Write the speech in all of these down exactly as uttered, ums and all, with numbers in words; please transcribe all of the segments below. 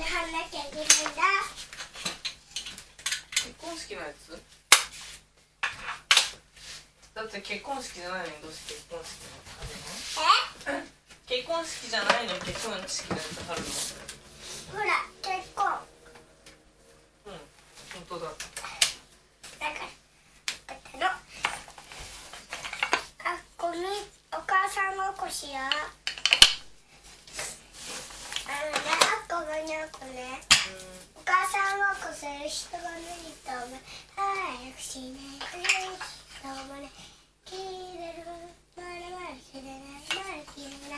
貼んなきゃいけないんだ。 結婚式のやつだって結婚式じゃないのにどうして結婚式の貼るの？え？結婚式じゃないのに結婚式のやつ貼るの？ ほら結婚。 うん、本当だ。 だからだったの。あ、ごみお母さんごっこしよう。あのね、あっこがにゃんこね、お母さんごっこする人がいると思う。早くしないとね、どうもね、切れる、まるまる切れない、まる切れない。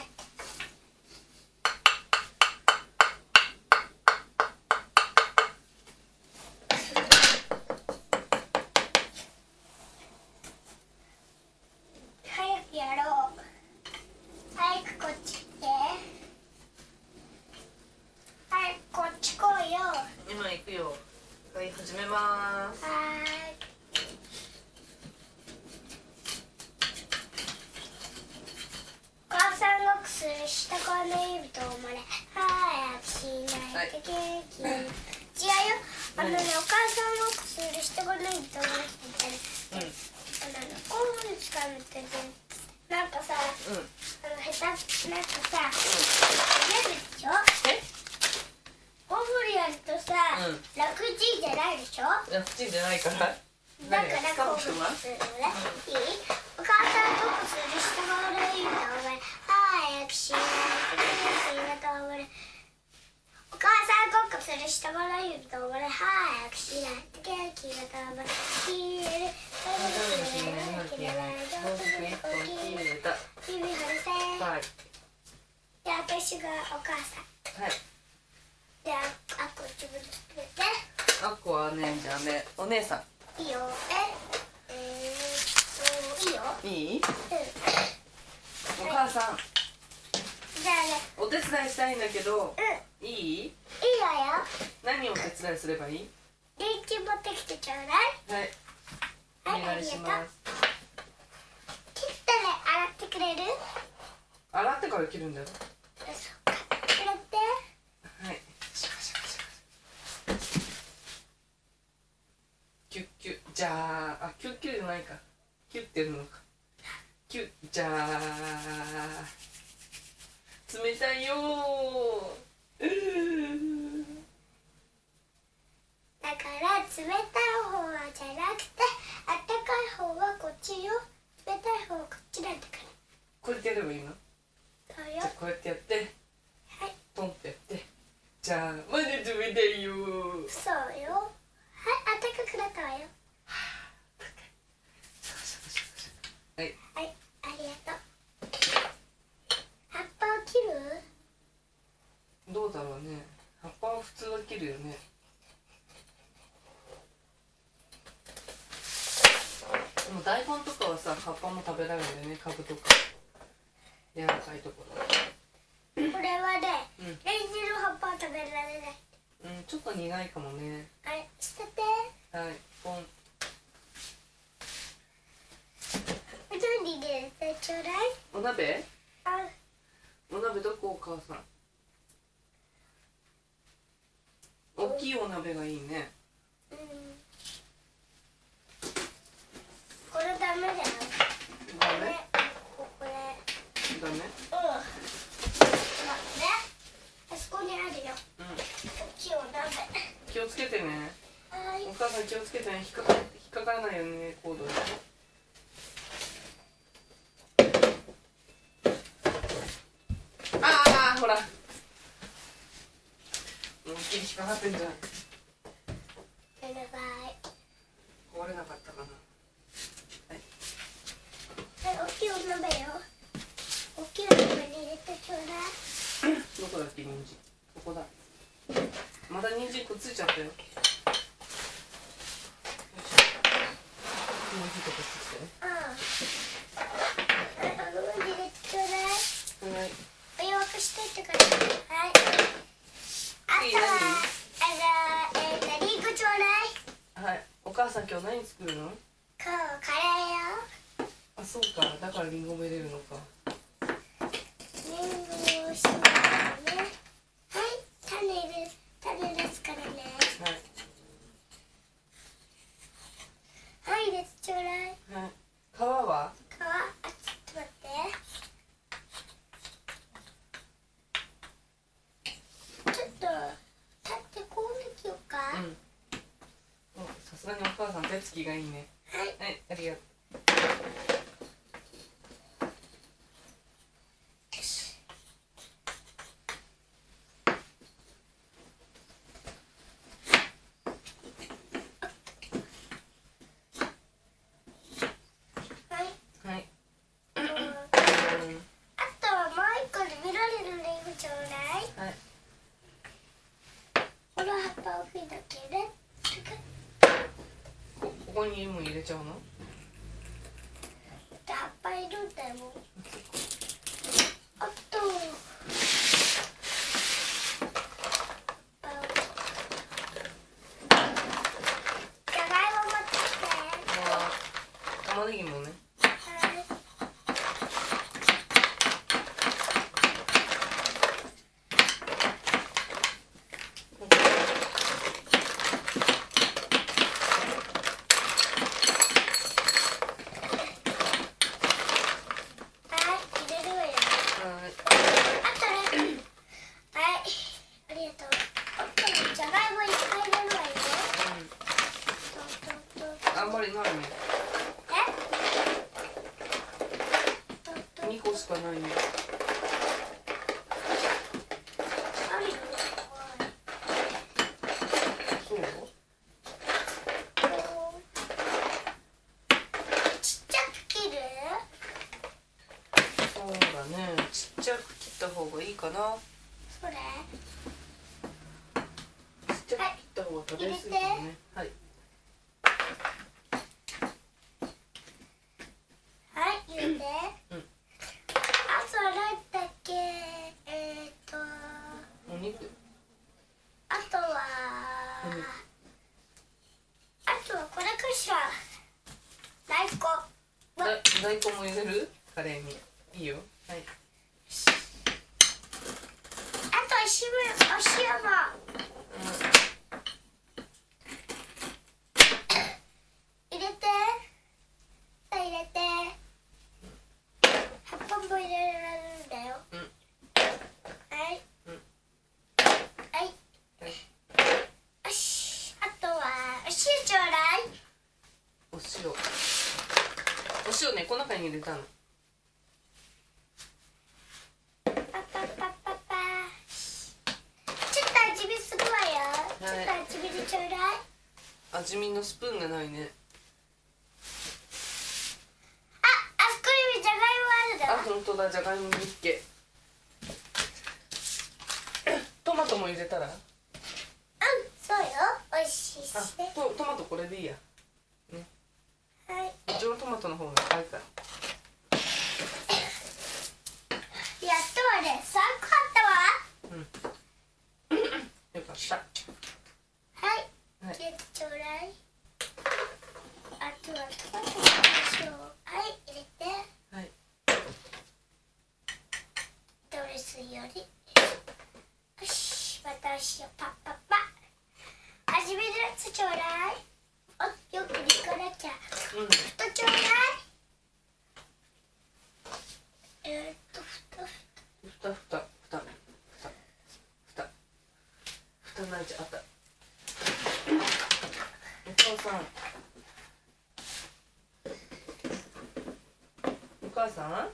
早くやろう。早くこっち来て。早くこっち来いよ。 今行くよ。はい、始めまーす。 はーい。お母さんごっこする下からの指とおまれ。早くしないと元気に。違うよ。あのね、お母さんごっこする下からの指とおまれみたいな。 うん。 あの、こういうふうに使うのってね、なんかさ、 うん。 あの、下手、なんかさ、やるでしょ？ え？ こういうふうにやるとさ、 うん、 楽ちんじゃないでしょ？ 楽ちんじゃないから。 だからこういうふうにするのね。いい？お母さんごっこする人が悪いと思う。早くしないと元気だと思う。お母さんごっこする人が悪いと思う。早くしないと元気だと思う。消える。消えない。どうする？起きる。指張りて。 はい。 で、私がお母さん。 はい。 で、あ、あこっちぶつけて。 あっこはね、じゃあね、お姉さいいよ。え、えー、っと、いいよ。 ん。いい？ うん。 お母さん、 じゃあね。 お手伝いしたいんだけど、 うん。 いい？ いいわよ。 何をお手伝いすればいい？ 電池持ってきてちょうだい。 はい。 はい、 お願いします。 ありがとう。切ったら洗ってくれる？ 洗ってから切るんだよ。 そっか。くれて。 はい。キュッキュッじゃあ、あ、キュッキュッじゃないか。キュッってやるのか。キュッじゃあ。冷たいよー。うーだから冷たい方はじゃなくて、あったかい方はこっちよ。冷たい方はこっちなんだから。 こうやってやればいいの？ そうよ。 じゃあこうやってやって、 はい。 ポンってやって。じゃあ、まだ冷たいよー。 そうよ。はい、あったかくなったわよ。 はい。 はい、ありがとう。葉っぱを切る？ どうだろうね。葉っぱは普通は切るよね。でも大根とかはさ、葉っぱも食べられるんだよね。株とか柔らかいところ。 これはね、 うん、 レンジの葉っぱは食べられない。 うん、ちょっと苦いかもね。 あれ、捨てて。 はい、ポン。 うどんに入れてちょうだい。 お鍋？ あ、 お鍋どこ？お母さん。大きいお鍋がいいね。 うん。これダメだよ。 ダメ？ ね、これ。 ダメ？ うん。待って。あそこにあるよ。 うん。 大きいお鍋。 気をつけてね。 はい。 お母さん気をつけてね。引っかか、引っかからないようにね、コードで。ああ、ほら。思いっきり引っかかってんじゃん。 ごめんなさい。 壊れなかったかな。 はい、大きいお鍋よ。大きいお鍋に入れてちょうだい。 どこだっけ、人参。ここだ。また人参くっついちゃったよ。よいしょ。もうちょっとこっち来てね。 うん。はい、あの上に入れてちょうだい。 はい。 お湯沸かしといてから。はい。あとは、あの、えーと、リンゴちょうだい。 はい。お母さん今日何作るの？ こう、カレーよ。 あ、そうか。だからリンゴも入れるのか。 リンゴをしますね。はい、種入れ、 つきがいいね。 はい、 はい、ありがとう。ここにも入れちゃうの？ 葉っぱいるんだよ。あとじゃがいも持ってきて。 あ、玉ねぎもね。あんまりないね。え？にこしかないね。そう？ ちっちゃく切る？ そうだね。ちっちゃく切った方がいいかな。 それ？ ちっちゃく切った方が食べやすいかもね。はい。 入れて、うん、あとは何だっけ、えー、っとお肉、 あとは、うん、あとはこれかしら。大根だ大根も入れる？カレーにいいよ。はい。 あとはしぶお塩も、うん、入れて入れて葉っぱも入れられるんだよ。うん、はい、うん、はい、はい、よし。あとはお塩ちょうだい。 お塩、お塩ね、この中に入れたの。 パパパパパ。ちょっと味見するわよ。はい、ちょっと味見でちょうだい。 味見のスプーンがないね。あ、本当だ、じゃがいもみっけ。トマトも入れたら？うん、 そうよ、おいしいし。 あ、ト、トマトこれでいいや。ね。 はい。 うちのトマトの方が高いから。 やっとはね、さんこあったわ。うん。 よかった。 はい。はい。入れてちょうだい。あとはトマトにしよう。はい、入れて。 はい。 ドレスより。よし、またしよう。パッパッパ。味見のやつちょうだい。お、よく煮かなきゃ。うん。ふたちょうだい。えー、っと、ふたふた。 ふたふた、ふた。ふた。ふた。ふたないちゃあった。お母さん。お母さん。 はい。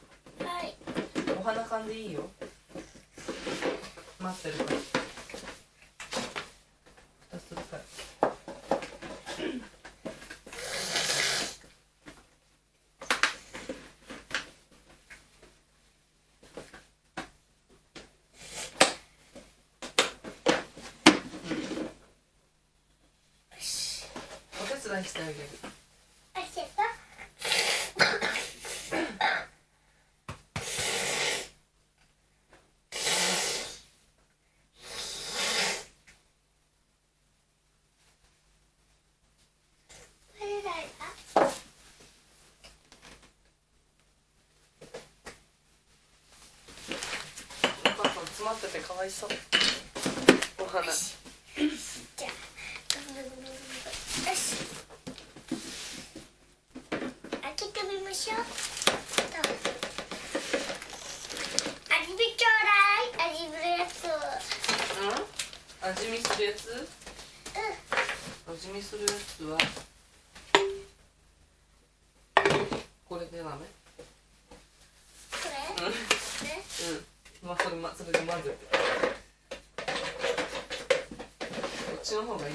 お花かんでいいよ。待ってるから。蓋するから。お手伝いしてあげる。 ありがとう。 詰まっててかわいそう。お花。 じゃあ、よし。開けてみましょう。味見ちょうだい。味見のやつを。 うん？味見するやつ？ うん。 味見するやつは。 れダメ？ これ？ うん。 ね。 うん。まあそれまそれで混ぜて。こっちの方がいいか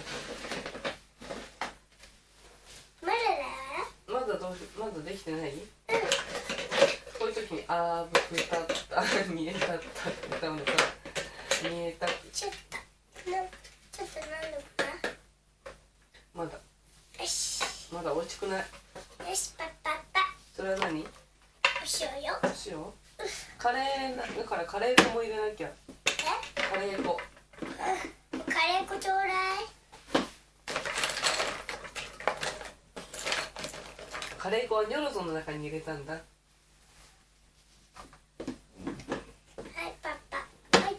まだだよ。 な。まだどうまだできてない？ うん。 こういう時にあーぶくたった見えたったって歌うのさ、見えたってちょっとなちょっと何度かまだよしまだ美味しくない。 よしパッパッパ。 それは何？ お塩よ。 塩？カレーなだからカレー粉も入れなきゃ。 え？ カレー粉。 うんカレー粉ちょうだい。 カレー粉はニョロゾンの中に入れたんだ。 はいパッパ。はい。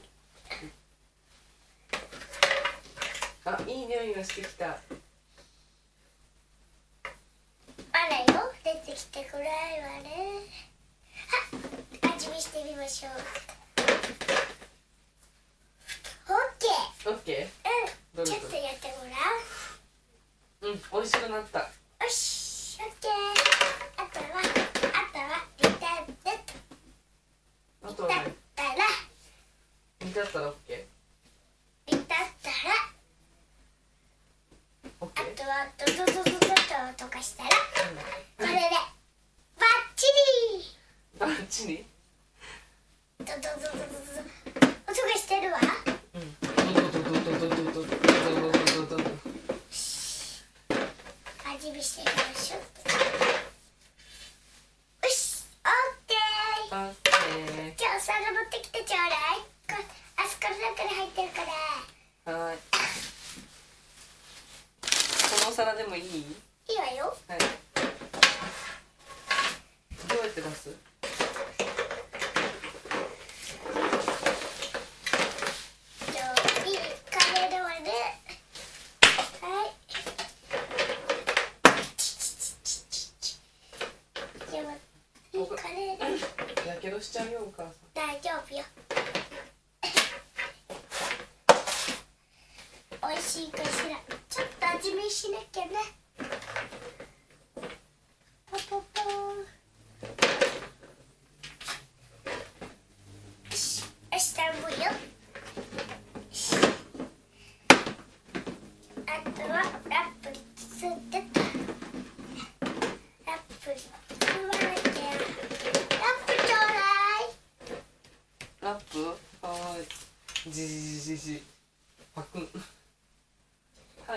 あ、いい匂いがしてきた。 あらよ出てきてくらいわね。はっ味見してみましょう。オッケー。 オッケうんどれどれちょっとやってごらん。 ー。うん、美味しくなった。 よしオッケー。あとはあとは煮立ってあとは煮立ったら煮立ったらオッケ煮立ったらー。オッあケー。 とはドドドドドととかしたらこれでバッチリ。 バッチリ。 ドドドドドド音がしてるわ。 うん。ドドドドドドドドドドドドドド。 味見してみましょう。よしオッケー。 オッケー。 じゃあお皿持ってきてちょうだい。こあそこの中に入ってるから。 はーい。このお皿でもいい？ いいわよ。 はい。どうやって出す？ じゃあいいカレーだわね。はい。ではいいカレーだ。 やけどしちゃうよお母さん。 大丈夫よ。美味しいかしら。ちょっと味見しなきゃね。ポポポー。よし、よし、頼むよ。よしあとはラップに包んでと。ラップに包まなきゃ。ラップちょうだい。 ラップ？はーい。じじじじじ。パクン。はい。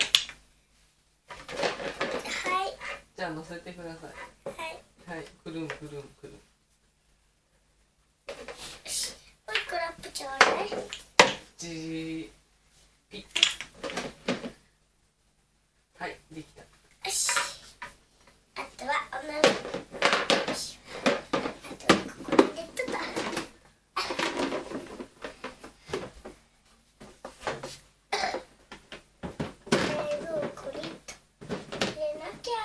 はい。 じゃあ乗せてください。 はい。 はい。くるんくるんくるん。 よし、もう一個ラップちょうだい。 じーピッ。はい、できた。 よし。あとはおなよし。あとはここに入れとった。冷蔵庫にと入れなきゃ。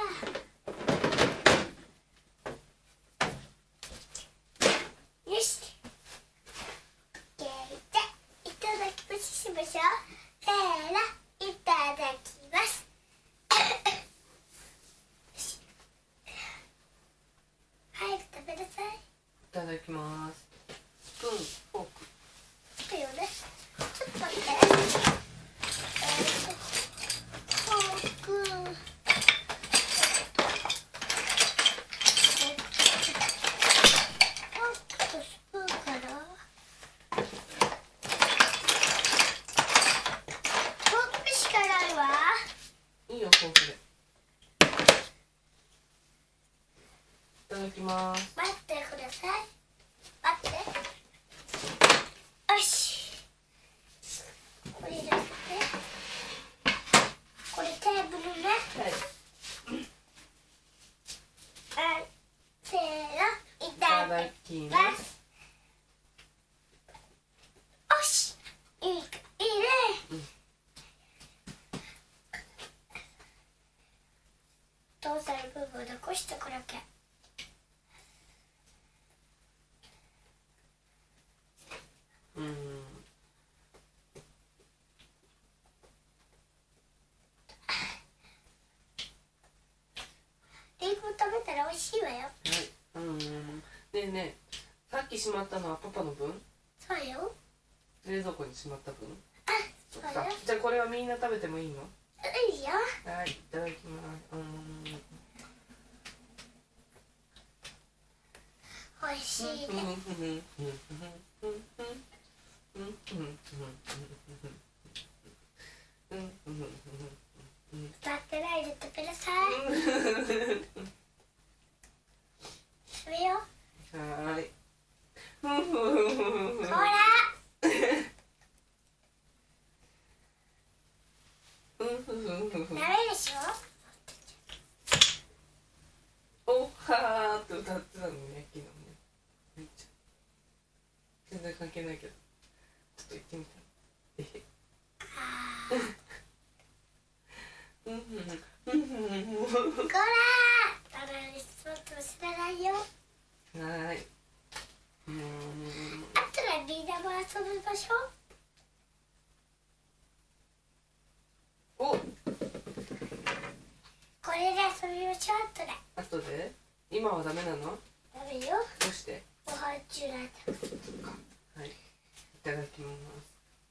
よし。オッケーでいただきますしましょう。せーの、いただきます。早く食べなさい。 いただきます。スプーン、フォーク。 だよね。ちょっと待って。えーと、フォーク。フォークとスプーンかな。フォークしかないわ。 いいよ、フォークで。いただきます。 待ってください。待って。よし。これ入れて。これテーブルね。 はい。 はい。せーの。いいたただだききまます。 す。よし。いいか、いいね。 うん父さんの部分を残してくらけ。 うーん。 リンゴ食べたら美味しいわよ。 はい。 きしまったのはパパの分？ そうよ。 冷蔵庫にしまった分？ あ、そうよ。 じゃあこれはみんな食べてもいいの？ いいよ。 はい、いただきます。うん。 美味しいね。使ってないで食べなさい。食べよう。 はーい。 ほら。ダメでしょ。 おはーって歌ってたのね、昨日ね。めっちゃ全然関係ないけど、ちょっと言ってみた。えへ。こらー。だからリスポンス知らないよ。 はーい。うーん。 あとはみんなも遊びましょう。 お。 これで遊びましょう。あとで。 後で？今はダメなの？ ダメよ。 どうして？ ご飯中なんだ。 はい。いただきます。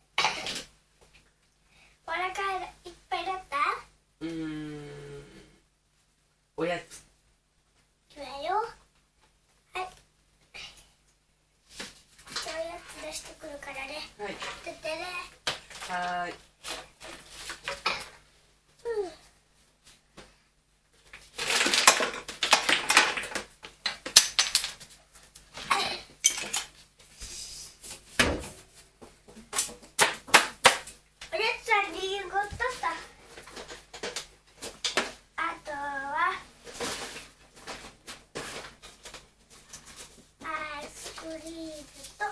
お腹いっぱいだった？ うーん。おやつ。 いくわよ。はい。おやつ出してくるからね。 はい。 出てね。 はーい。 うん。おやつはリンゴとさ。あとはアイスクリームと。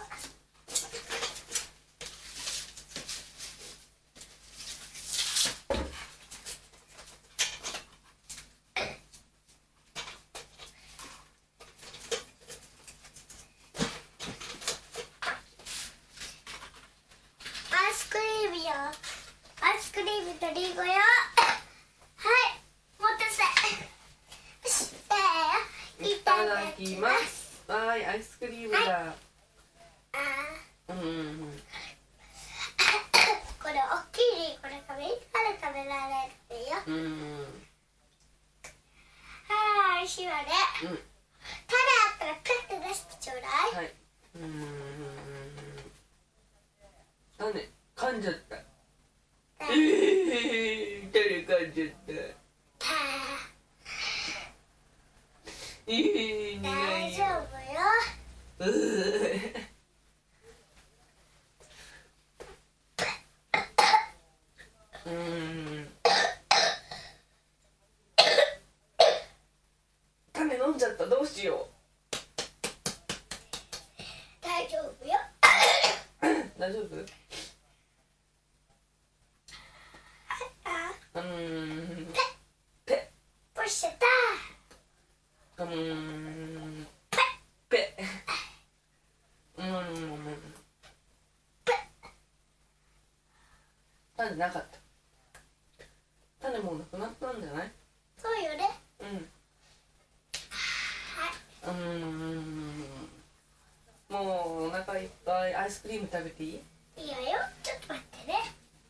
アイスクリームよ。アイスクリームとリンゴよ。はい、持ってせ。よし、せーの。 いただきます。わーい、アイスクリームだ。 あうんうんうん。 ーこれ大きいリンゴだからみんなで食べられるよ。 うんうん。 はい、美味しいわね。 うん。 種あったらペッて出してちょうだい。 はい。うんうんうんうん。種噛んじゃった。ええー、種噛んじゃった。ええー、苦大い丈夫よ。 うーうーん。種飲んじゃった。どうしよ大丈夫よ。 う。大丈夫？ あ、 うーん。 ペッ。プッシュタうーん。ペ。うーん。種なかった。種もうなくなったんじゃない？ そうよね。 うん。 はい。 うーん。もうお腹いっぱい。アイスクリーム食べていい？ いいわよ。ちょっと待ってね。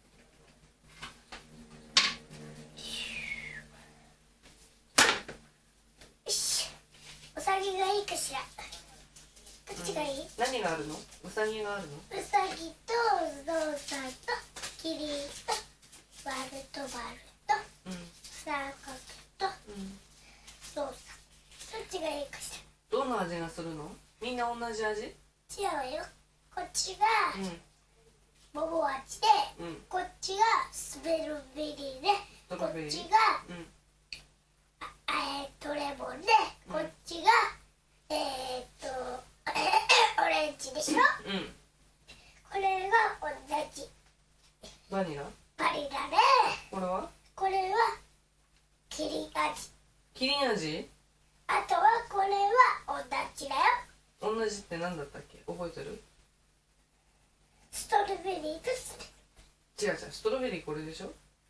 よし。お酒がいいかしら。どっちがいい？ うん、何があるの？うさぎがあるの？ うさぎとゾウさんとキリンとバルとバルとうん。 三角とうん。 ゾウさん。どっちがいいかしどんな味がするの？みんな同じ味？ ら。違うわよ。こっちがうん。 桃味で、 うん。 こっちがスベルベリーで、 ストロベリー。 こっちがうん。 あえーっとレモンで、 うんこっちがえーっとオレンジでしょ。 うん。 これが同じバニラ？ バリラで、 これは？ これはキリン味。 キリン味？ あとはこれは同じだよ。 同じって何だったっけ？覚えてる？ ストロベリーとス違う違う、ストロベリーこれでしょ？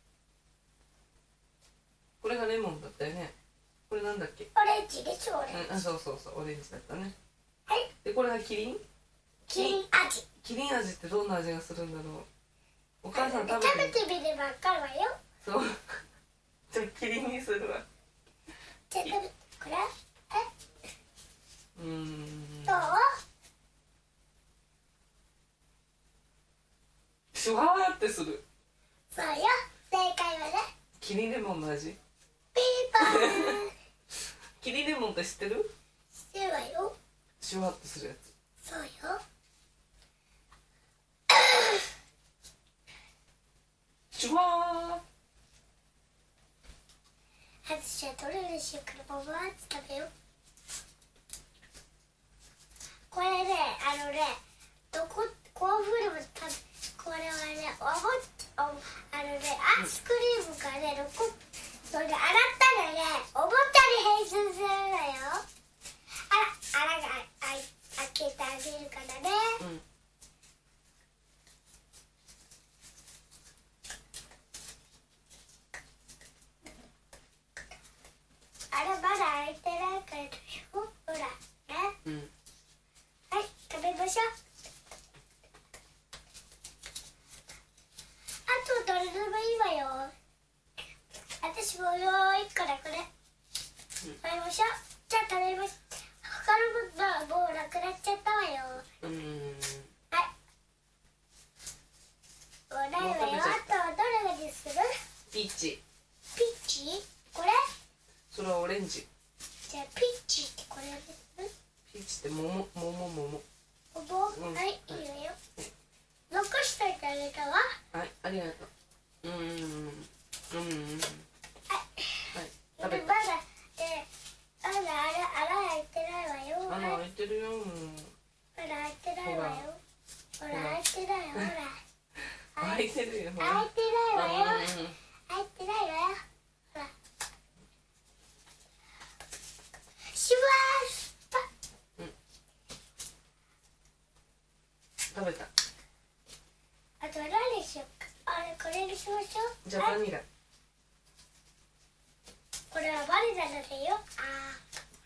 これがレモンだったよね。これなんだっけ？ オレンジでしょ。オレンジ。 うん、あ、そうそうそう、オレンジだったね。 はい。 でこれはキリンキリン味。 キリン味ってどんな味がするんだろう。お母さん食べて食べてみれば分かるわよ。 そうじゃあキリンにするわ。 じゃあ食べてこれ。 うーんどう？ シュワーってする。 そうよ。正解はね。 キリンレモンの味。 ピーパー。 キリンレモンって知ってる？ 知ってるわよ。 シュワーってするやつ。 そうよ。 シュワー。 私はどれにしようかな。ババーって食べよう。これね、あのね、どこコーンフレーム食べ、これはね、おもおあのね、アイスクリームがね、どこそれで洗ったらね、おもちゃに変身するのよ。あら、あらがあい開けてあげるからね。 うん。 あれまだ開いてないからでしょ。ほらね。 うん。 はい、食べましょう。あとどれでもいいわよ。私もよーいからこれ。食べましょう。じゃあ食べます。他のものはもうなくなっちゃったわよ。 うーん。 はい。もうないわよ。あとはどれがでする？ ピーチ。 ピッチ？これ？ それはオレンジ。 じゃあピッチってこれです。 ピーチって桃桃桃。 おぼ、 うん、 はい、いいわよ。残しといてあげたわ。 はい、ありがとう。うーん。うん。うん。 はい。 はい。食べまだ、え、まだあら、あら開いてないわよ。 穴開いてるよ。もう。 まだ開いてないわよ。ほら、開いてないよ、ほら。 開いてるよ。 開いてないわよ。 うん。 開いてないわよ。ほら。シュワースパ。 食べた。 あとは何にしようか。あれ、これにしましょう。 じゃあバニラ。 これはバニラだよ。あ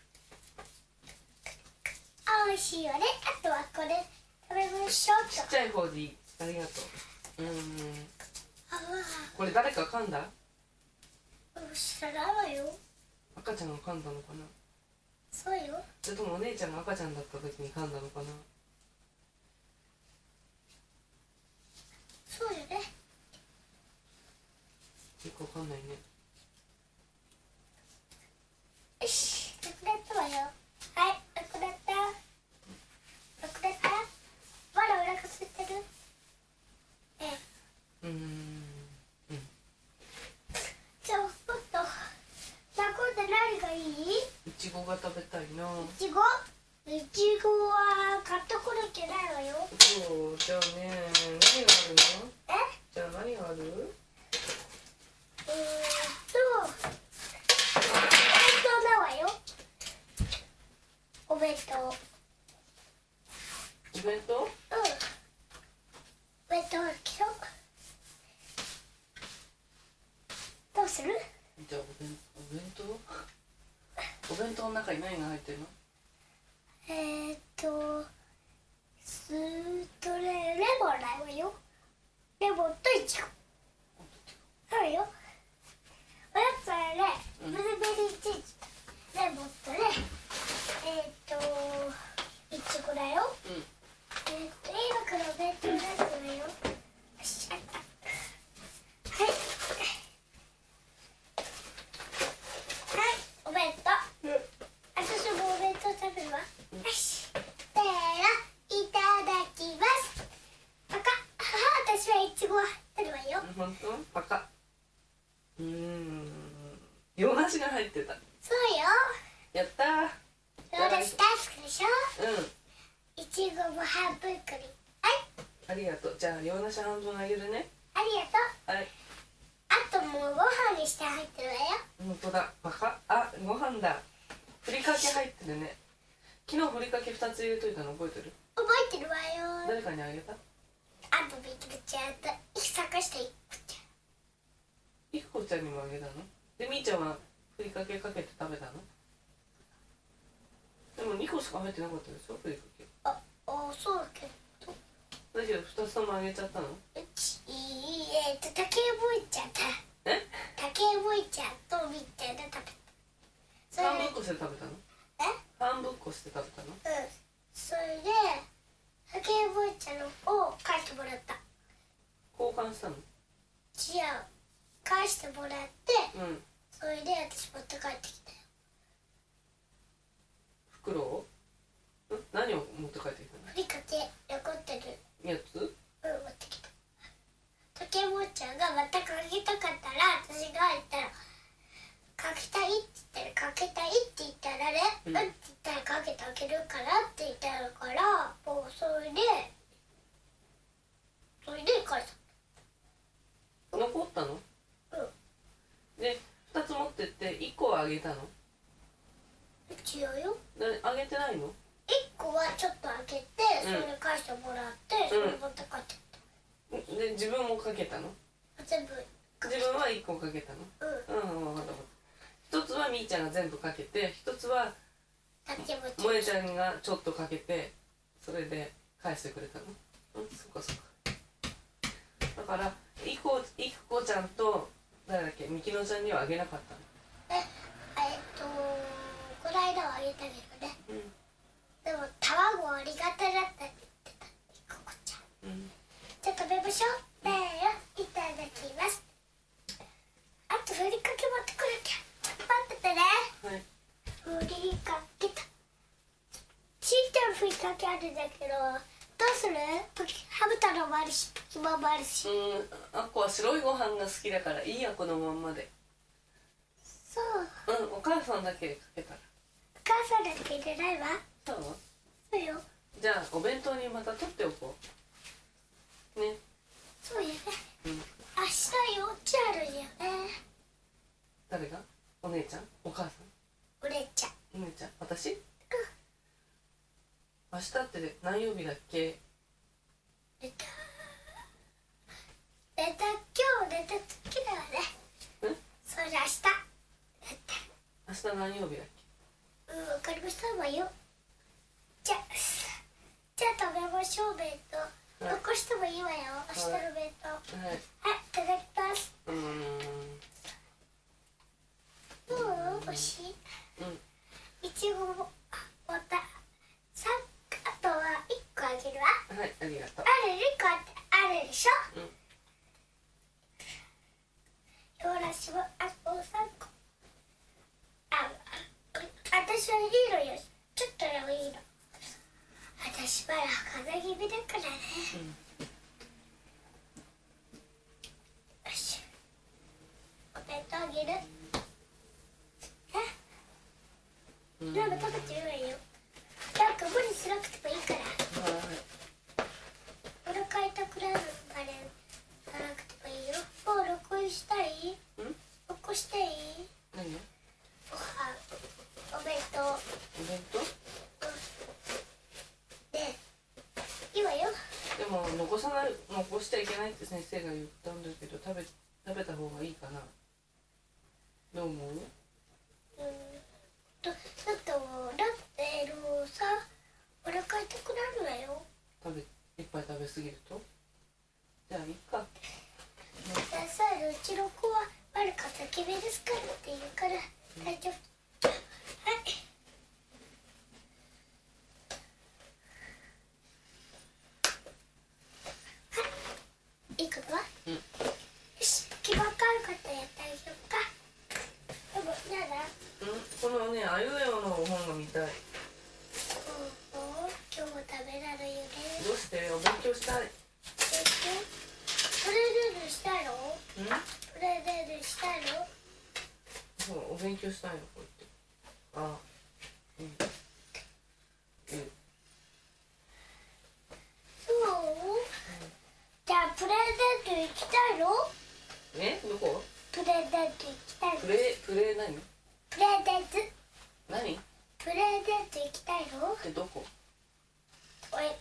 あ。美味しいよね。あとはこれ食べましょうと。 ちっちゃい方でいい。ありがとう。うーん。 あこれ誰か噛んだ？ あ。知らないわよ。 赤ちゃんが噛んだのかな？ そうよ。 それともお姉ちゃんが赤ちゃんだった時に噛んだのかな？ そうよね。 よくわかんないね。 よし、なくなったわよ。はい、なくなった。なくなった。まだお腹空いてる。ええ。 うーん。うん。 じゃあ、もっと。じゃあ、今度何がいい？ いちごが食べたいな。 いちご？いちごは買ってこなきゃないわよ。 そう、じゃあね、何があるの？ え？ じゃあ何がある？ えーっと、お弁当だわよ。お弁当。 お弁当？ うん。お弁当だけど。どうする？ じゃあお弁お弁当？お弁当の中に何が入ってるの？ えーっと、すーっとね、レモンだわよ。レモンとイチゴ。そうよ。おやつはね、ブルーベリーチーズ。レモンとね、えーっと、イチゴだよ。 うん。 えーっと、今からお弁当出すわよ。よし、あった。はい。はい、お弁当。私もお弁当食べるわ。よし。せーの、いただきます。パカッ。私はイチゴ入ってるわよ。 本当？パカ。うーん。洋梨が入ってた。 そうよ。 やったー。 そうです、大好きでしょ。 うん。 いちごも半分くり。はい。 ありがとう。じゃあ洋梨半分あげるね。 ありがとう。 はい。 あともうご飯にして入ってるわよ。 本当だ。パカ。あ、ご飯だ。ふりかけ入ってるね。昨日ふりかけふたつ入れといたの覚えてる？ 覚えてるわよ。 誰かにあげた？ あとびっくりちゃんと探していくちゃん。 いくこちゃんにもあげたの？で、みーちゃんはふりかけかけて食べたの？でもにこしか入ってなかったでしょ、ふりかけ。 そうだけど。 だけどふたつともあげちゃったの？ うちえっと竹ぼいちゃんだ。 え？ 竹ぼいちゃんとみっちゃんで食べた。それ半分こして食べたの？ え？ 半分こして食べたの？ うん。それで竹ぼいちゃんを返してもらった。 交換したの？ 違う。返してもらって、 うん。 それで私持って帰ってきたよ。 袋を？ん？何を持って帰ってきたの？ ふりかけ残ってるやつ？ うん、持ってきた。竹ぼうちゃんがまたかけたかったら、私が言ったらかけたいって言ったら、かけたいって言ったらね、 ううんんって言ったらかけてあげるからって言ったから、もうそれでそれで返した。 残ったの？ うん。 でふたつ持ってっていっこはあげたの？ 違うよ。 なあげてないの？ いっこはちょっと開けて、それ返してもらって、それ持って帰ってった。 で自分もかけたの？ 全部自分はいっこかけたの？ うんうん、分かった分かった。ひとつはみーちゃんが全部かけて、ひとつは竹ぼうちゃん。 萌えちゃんがちょっとかけて、それで返してくれたの？うん、そっかそっか。だからいっこいっこちゃんと誰だっけ、みきのちゃんにはあげなかったの？ え、えっとこの間はあげたけどね。 うんでも卵ありがただったって言ってた、いここちゃん。 うん。 じゃあ食べましょう。せーの、いただきます。あとふりかけ持ってくるけん、待っててね。 はい。 ふりかけた。ちっちゃいふりかけあるんだけど、どうする？ハム太郎もあるし、ポキマもあるし。 うん、あっこは白いご飯が好きだからいいや、このまんまで。 そう。 うん、お母さんだけかけたら。 お母さんだけ入れないわ。 そう？ そうよ。 じゃあお弁当にまた取っておこうね。 そうよね。 うん。 明日幼稚あるよね。 誰が？お姉ちゃん？お母さん？ お姉ちゃん。 お姉ちゃん？私？明日って何曜日だっけ？ 寝た寝た今日寝た時だよね。 ん？ それ明日だって。 明日何曜日だっけ？ うん、わかりましたわよ。じゃあじゃあ食べましょう、弁当。 はい、 残してもいいわよ、明日の弁当。 はい。 はい、いただきます。 うーん。 どう？美味しい？ うん。 いちごもまたさあとはいっこあげるわ。 はい、ありがとう。 あるにこあってあるでしょ。 うん。 よらしもあとさんこ。あ、あ、私はいいのよ。ちょっとでもいいの。私まだ風邪気味だからね。 うん。 よし。お弁当あげる。ね。 うん。 ラム食べてるわよ。なんか無理しなくてもいいから。 はい。 お腹痛くなるまでならなくてもいいよ。もう録音したい？ うん？ 録音していい？ 何？ ご飯、お弁当。 お弁当？ で、いいわよ。 でも残さない、残しちゃいけないって先生が言ったんだけど、食べ食べた方がいいかな。どう思う？ うん。だだってもうだってもうさ、お腹痛くなるわよ。 食べいっぱい食べ過ぎると？じゃあいいか。 ださうちの子は悪かった決めですからって言うから大丈夫。はい。いいことは？ うん。 よし、気分悪かったらやってあげようか。でもなんだ？ うん、このね、あいうえおの本が見たい。 おお、今日も食べられるよね。 どうして？お勉強したい。 えっと、プレゼントしたいの？ うん？ プレゼントしたいの？ そう、お勉強したいの、こうやって。ああ。うん。うん。 そう？じゃあプレゼント行きたいの？ え？どこ？ プレゼント行きたいの？ プレプレ何？ プレゼント。 何？ プレゼント行きたいの？ ってどこ？ おい、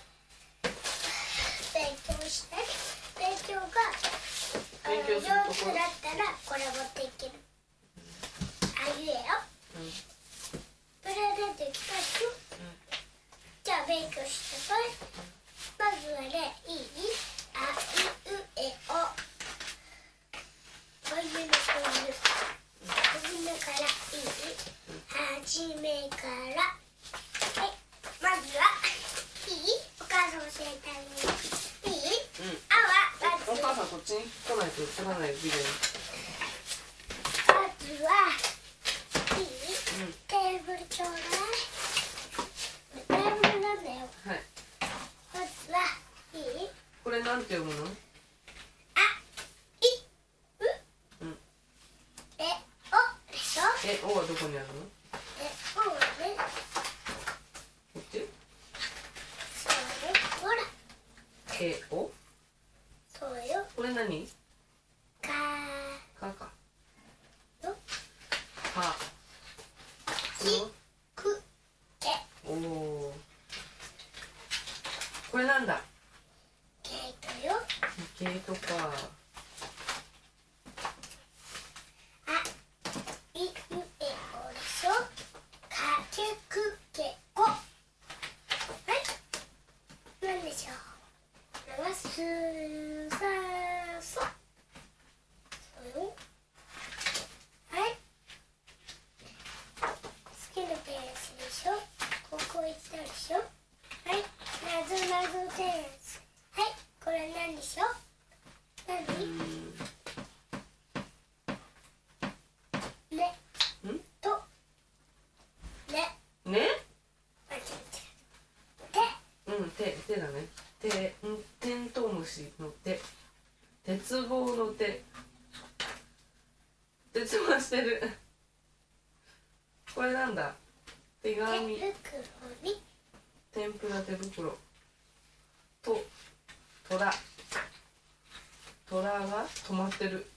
勉強したい。勉強が勉強するところ上手だったらこれ持っていける。あいうえよ。 うん。 プレゼント行きたいよ。 うん。 じゃあ勉強したかい。まずはね、いい？あいうえお。こういうのこういうの。初めからいい？初めから。はい。まずはいい？お母さん教えてあげる。いい？うん。あはまず。 お母さんこっちに来ないと映らないビデオに。 まずはいい？うん、テーブルちょうだい。テーブルなんだよ。 はい。 まずはいい？ これなんて読むの？ あ、い、う、うん、え、おでしょ。 え、おはどこにあるの？ え、おはね。 こっち？ そうね、ほら。 え、お？ そうよ。 これ何？ かかか。 よ。 は。 き、く、け。 おお。これなんだ？ ケイトよ。 ケイトか。 あ、いうえおでしょ。かけくけこ。はい。なんでしょう。なすさそ。そうよ。はい。好きなペースでしょ。ここ行ったでしょ。はい。なぞなぞペース。はい。これ何でしょう。何？ね。 ん？ と。ね。 ね？ あ、違う違う。 うん、手、手だね。手、ん、テントウムシの手。鉄棒の手。鉄棒してる。これなんだ？手手。 紙。 手袋に。 天ぷら手袋。と、虎。虎が止まってる。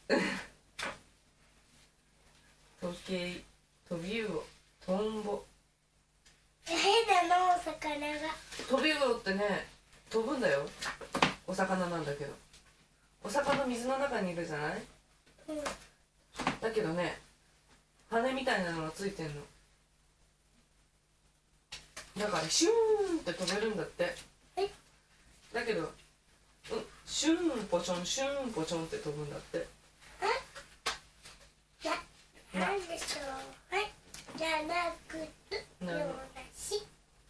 時計、飛び魚、トンボ。 変だの、お魚が。 飛び魚ってね、飛ぶんだよ。お魚なんだけど。お魚水の中にいるじゃない？ うん。 だけどね、羽みたいなのがついてんの。だからシューンって飛べるんだって。だけど、うん、シューンポチョンシューンポチョンって飛ぶんだって。 な、なんでしょう。はい。じゃなくて、ようなし。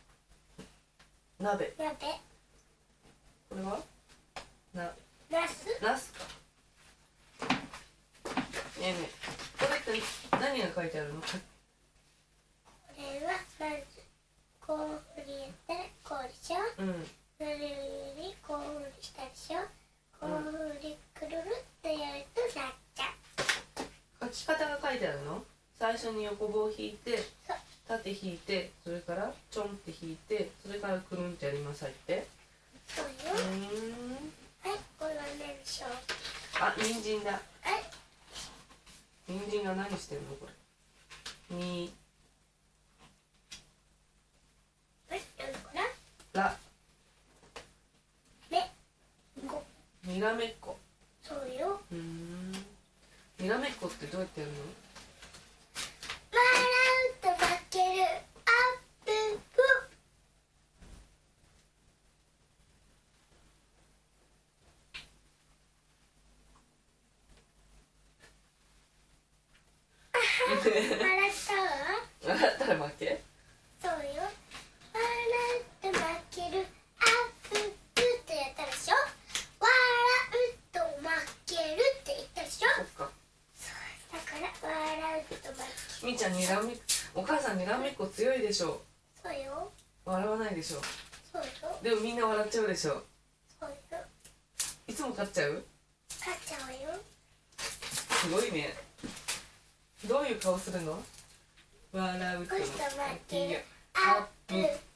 鍋。 鍋。 これはな、 なす。 ナスか。ねえねえ、これって何が書いてあるの？これはまずこう振りやったらこうでしょ。 うん。 ぬるりこう振りしたでしょ。こう振りくるるってやるとなっちゃう。 書き方が書いてあるの？最初に横棒引いて、縦引いて、それからちょんって引いて、それからくるんってやりなさいって。 そうよ。 うーん。 はい、これは何でしょう。 あ、人参だ。 はい。 人参が何してんのこれ？に。 はい、どうかな。 ら。 め。こ。 にらめっこ。 そうよ。 うーん。にらめっこってどうやってやるの？ 笑うと負ける。アップフ。笑ったわ。 笑ったら負け？ そうよ。笑って負ける。アップフってやったでしょ。笑うと負けるって言ったでしょ。 そっか。 だから笑うと負ける。 みーちゃんにらめっこ、お母さんにらめっこ強いでしょ。 そうよ。 笑わないでしょ。 そうよ。 でもみんな笑っちゃうでしょ。 そうよ。 いつも勝っちゃう？ 勝っちゃうよ。 すごいね。どういう顔するの？笑うと負ける。 アップ。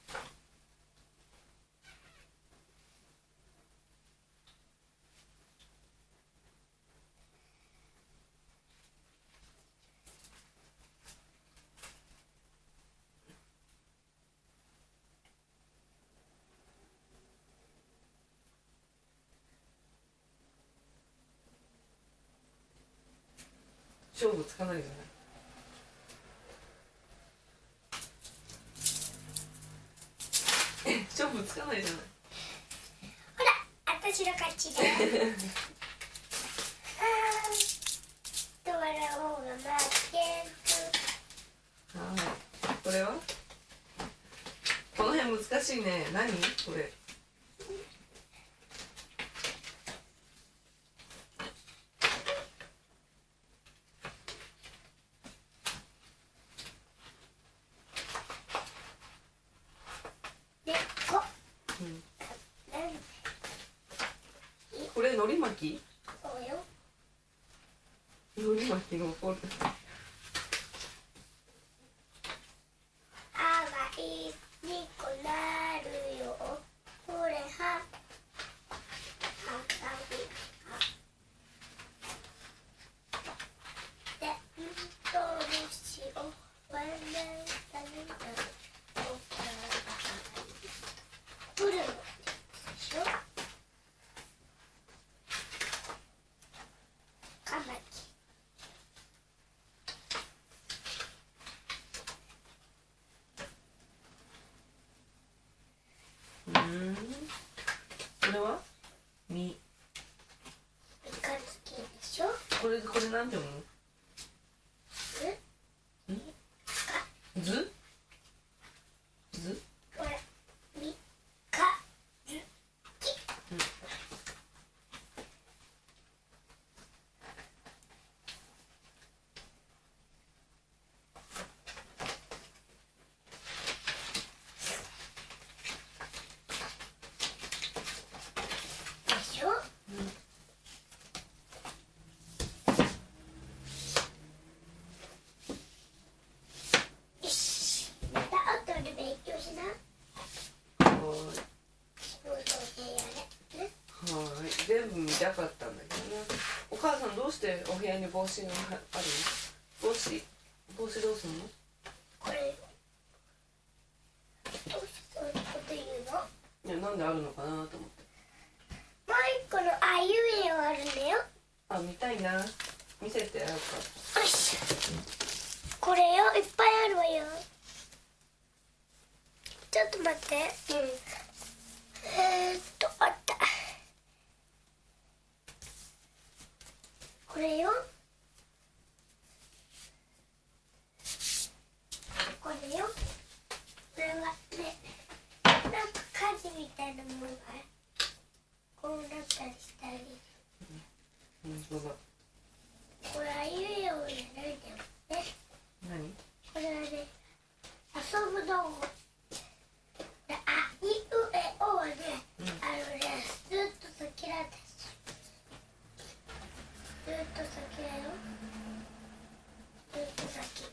勝負つかないじゃない。勝ぶつかないじゃない。 ほら私の勝ちだよドアラオが負ける。 はい、これはこの辺難しいね。何これ。これ海苔巻き？ そうよ。 海苔巻きのこれ。 あがいにこなるよ。これは。あがい。で、んとむしを。わなたにな。おかあ。プルの。でしょ。かまき。 うん。これはみ。 みかつきでしょ。 これこれなんて読むの？ず？ず？ず？ これみかずき。 うん。 でしょ。よし。また後で勉強しな。 はそうそう部屋でね。 ーい。はい。全部見たかったんだけどね。お母さんどうしてお部屋に帽子があるの？帽子帽子どうするの？ これどうしてそういうこと言うの？ いや、なんであるのかなと思って。 もう一個のあいうえおあるんだよ。 あ、見たいな。見せて、あやか。 よし。これよ、いっぱいあるわよ。ちょっと待って。うん。えー、っと、あった。これよ。これよ。これはね、なんか火事みたいなものがこうなったりしたり。 うん、そうだ。 これあいうえおじゃないんだよね。 何？ これはね、遊ぶ道具。であいうえおはね、 うん、 あのね、ずっと先なんです。ずっと先だよ。ずっと先。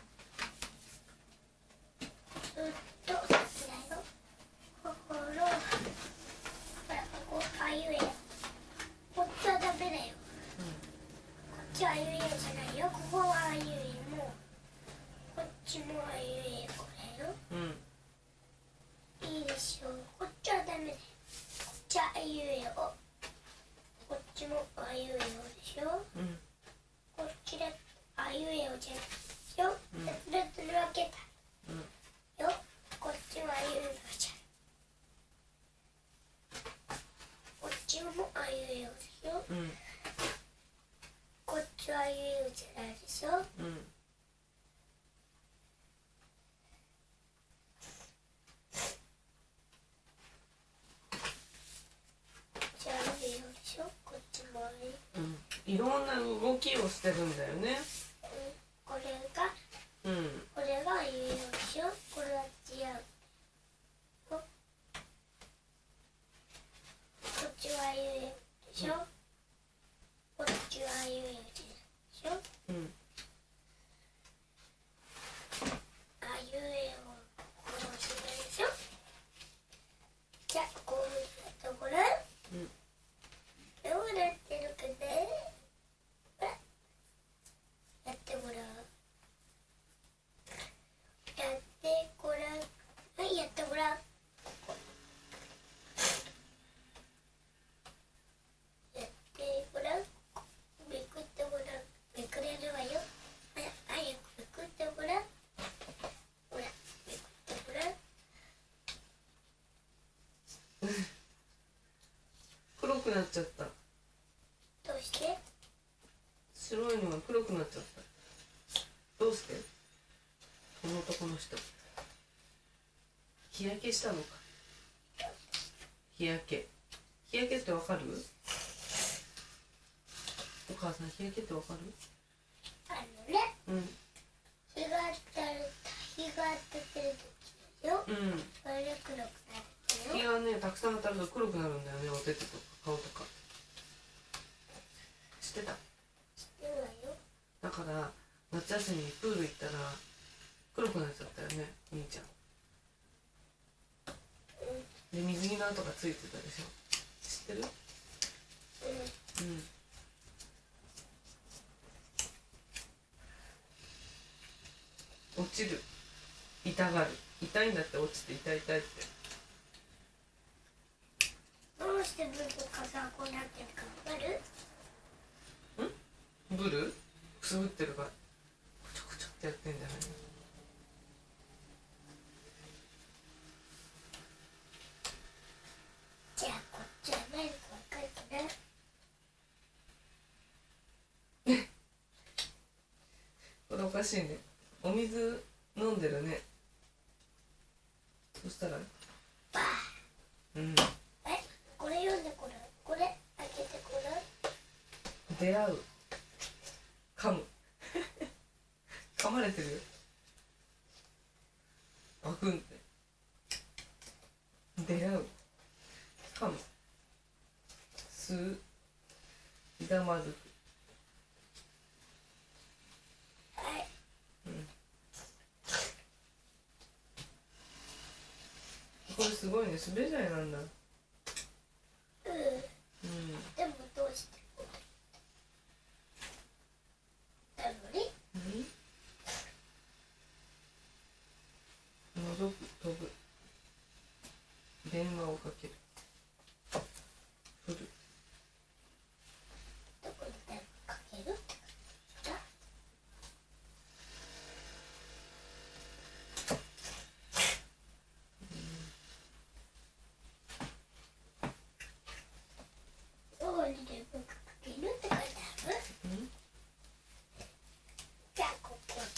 ずっと先だよ。ここの、ほら、ここあいうえお。こっちはダメだよ。こっちはあいうえおじゃないよ。ここはあいうえおも。こっちもあいうえおだよ。 うん。 いいでしょう。こっちはダメだよ。こっちはあいうえお。こっちもあいうえおでしょ。 うん。 こっちだあいうえおじゃないでしょ。 うんで、それ分けたうん。 よ。こっちはあいうえおじゃん。こっちもあいうえおでしょ。 うん。 こっちはあいうえおじゃないでしょ。 うん。 こっちはあいうえおでしょ。こっちもあいうえうん。いろんな動きをしてるんだよね。 お。これが、 うん。 これがあいうえおでしょ。これは違う。こっちはあいうえおでしょ。こっちはあいうえおでしょ。 うん。 あいうえおこうするでしょ。じゃあこうやってごらん。 うん。 どうなってるかね。ほらやってごらん。 なっちゃった。 どうして？ 白いのが黒くなっちゃった。どうして？この男の人日焼けしたのか。日焼け日焼けってわかる？お母さん、日焼けってわかる？ あのね、 うん、 日が当たる日が当たってる時よ、 うん、 それで黒くなってる日よ。 がねたくさん当たると黒くなるんだよね。お手手とか顔とか。知ってた？ 知ってるわよ。 だから夏休みにプール行ったら黒くなっちゃったよね、兄ちゃん。で水着の跡がついてたでしょ。知ってる？ うん、 うん。落ちる、痛がる、痛いんだって落ちて痛い痛いって。 どうしてブルがさこうなってるかわかる？ ん？ブル？くすぶってるからこちょこちょってやってんじゃないの？ じゃあこっちは何かわかるかな？ これおかしいね。お水飲んでるね。そしたらバうん、 ーえ、これ読んでこれこれ開けてこれ。 出会う、噛む噛まれてるよ。あくんって出会う、噛む、吸う、ひだまずく。 はい。 うん、これすごいね、滑り台なんだ。 うん、 うん、 でもどうしてなのに？ 覗く、飛ぶ、電話をかける、振る。 どこに電話かけるって感じだ？どこに電話かけるって書いてある？ うん、 じゃあここな。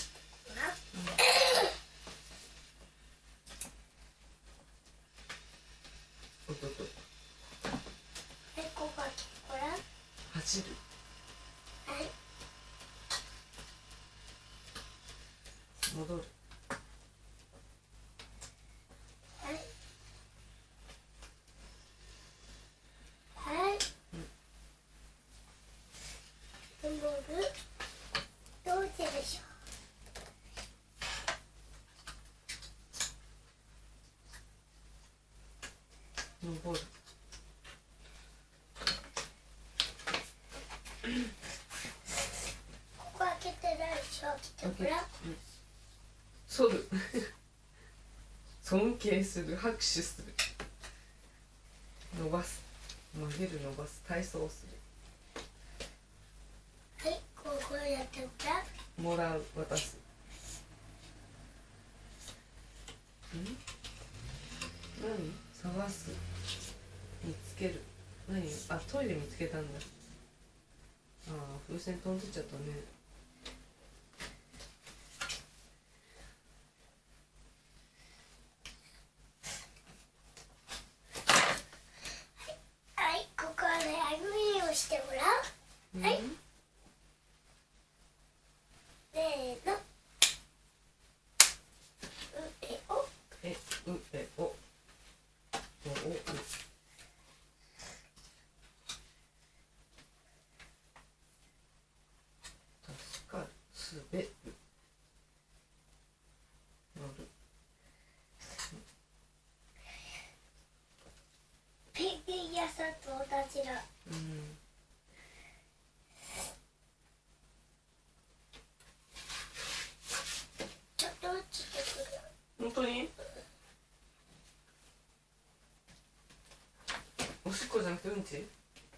おっとっと、 はい、こここれ。 走る、 はい。 戻る、 はい。はい。登る。どうしてでしょ登る。 う？ここ開けてないでしょ。きっとこれ。 そる尊敬する、拍手する、伸ばす、曲げる、伸ばす、体操すはい、こうこうやってごらん。 る、もらう、渡す。ん？何？探す、見つける。何？あ、トイレ見つけたんだ。ああ、風船飛んでっちゃったね。 はい、ここで歩みをしてごらん。はい。せーの。うえお。 え、う、え、お。お、お、う。助かる、すべる。乗る。 ペンギン屋さんと同じだ。 うん。 ちょっと落ちてくる。 本当に？おしっこじゃなくてうんち？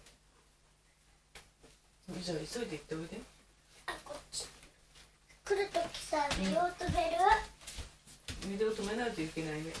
じゃあ急いで行っておいで。 あ、こっち。来るときさ、 うんビデオ止める？ ビデオ止めないといけないね。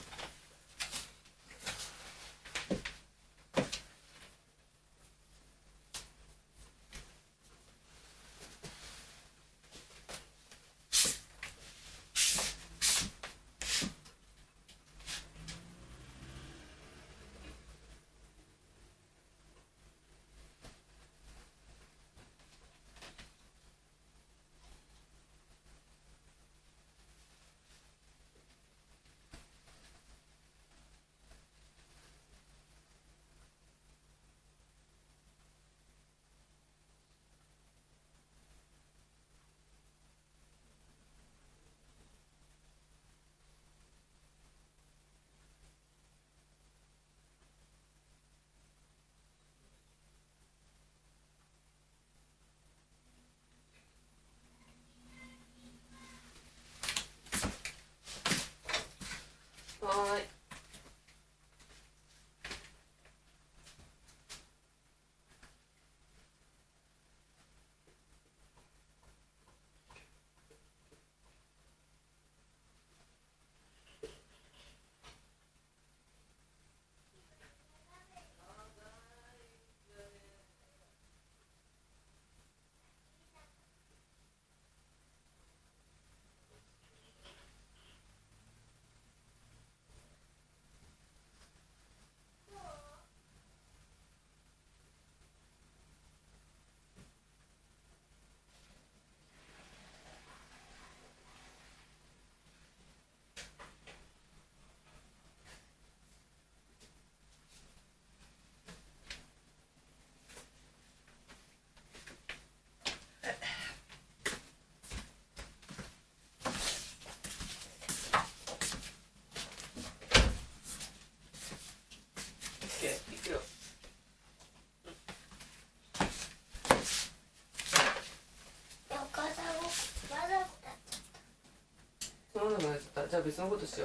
あ別のことしよう。